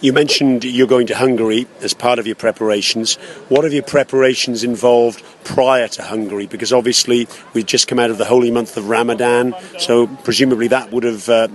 You mentioned you're going to Hungary as part of your preparations. What have your preparations involved prior to Hungary? Because obviously we've just come out of the holy month of Ramadan, so presumably that would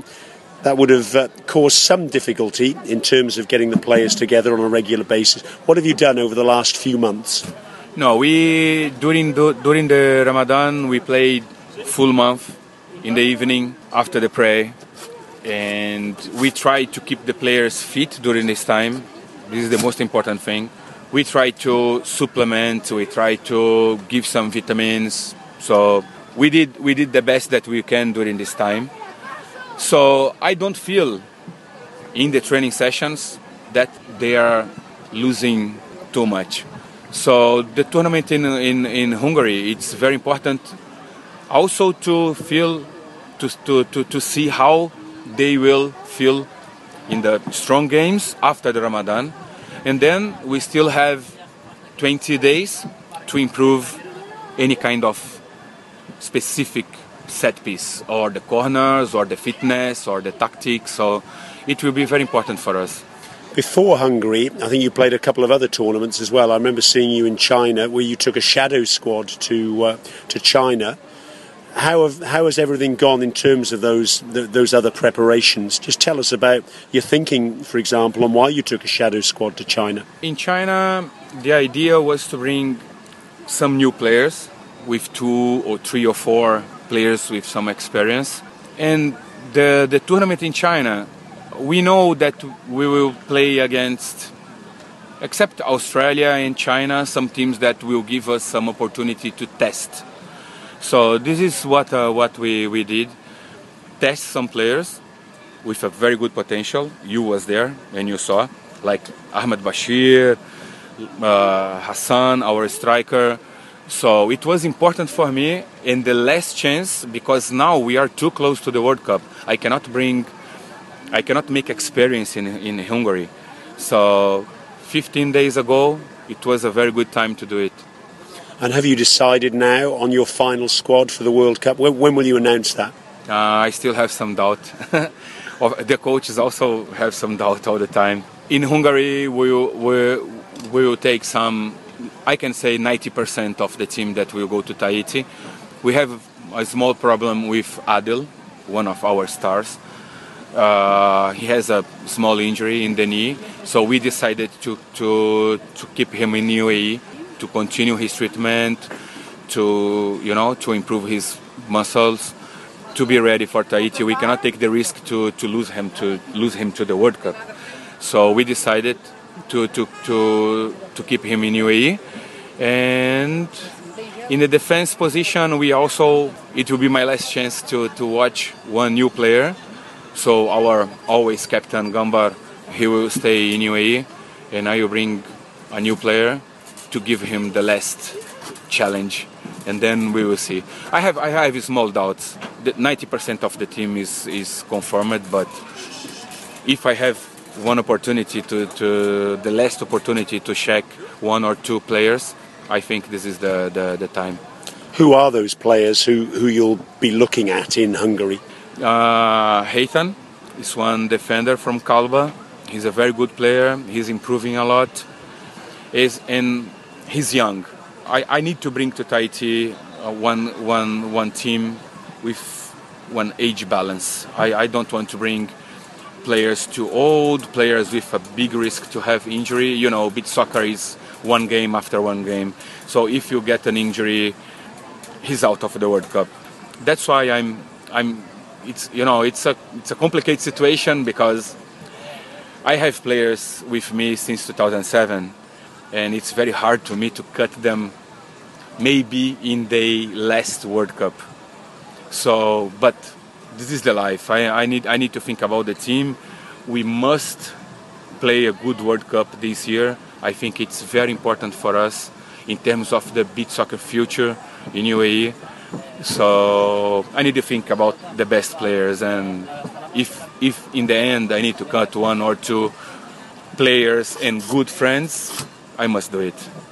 have caused some difficulty in terms of getting the players together on a regular basis. What have you done over the last few months? No, we during the Ramadan we played full month in the evening after the prayer. And we try to keep the players fit during this time. This is the most important thing. We try to supplement, we try to give some vitamins. So we did the best that we can during this time. So I don't feel in the training sessions that they are losing too much. So the tournament in Hungary, it's very important also to feel, to see how they will feel in the strong games after the Ramadan. And then we still have 20 days to improve any kind of specific set piece, or the corners, or the fitness, or the tactics. So it will be very important for us. Before Hungary, I think you played a couple of other tournaments as well. I remember seeing you in China, where you took a shadow squad to China. How has everything gone in terms of those other preparations? Just tell us about your thinking, for example, on why you took a shadow squad to China. In China, the idea was to bring some new players with 2 or 3 or 4 players with some experience. And the tournament in China, we know that we will play against, except Australia and China, some teams that will give us some opportunity to test. So this is what we did, test some players with a very good potential. You was there and you saw, like Ahmed Bashir, Hassan, our striker. So it was important for me in the last chance, because now we are too close to the World Cup. I cannot make experience in Hungary. So 15 days ago, it was a very good time to do it. And have you decided now on your final squad for the World Cup? When will you announce that? I still have some doubt. The coaches also have some doubt all the time. In Hungary, we will take some, I can say 90% of the team that will go to Tahiti. We have a small problem with Adil, one of our stars. He has a small injury in the knee, so we decided to keep him in UAE, to continue his treatment, to improve his muscles, to be ready for Tahiti. We cannot take the risk to lose him to the World Cup. So we decided to keep him in UAE. And in the defense position, it will be my last chance to watch one new player. So our always captain Gambar, he will stay in UAE, and I will bring a new player to give him the last challenge, and then we will see. I have small doubts. 90% of the team is confirmed, but if I have one opportunity the last opportunity to check 1 or 2 players, I think this is the time. Who are those players who you'll be looking at in Hungary? Haytham is one defender from Kalba. He's a very good player. He's improving a lot. And he's young. I need to bring to Tahiti one team with one age balance. I don't want to bring players too old, players with a big risk to have injury. Beach soccer is one game after one game. So if you get an injury, he's out of the World Cup. That's why it's a complicated situation, because I have players with me since 2007. And it's very hard to me to cut them maybe in the last World Cup. So, but this is the life. I need to think about the team. We must play a good World Cup this year. I think it's very important for us in terms of the beach soccer future in UAE. So I need to think about the best players, and if in the end I need to cut 1 or 2 players and good friends, I must do it.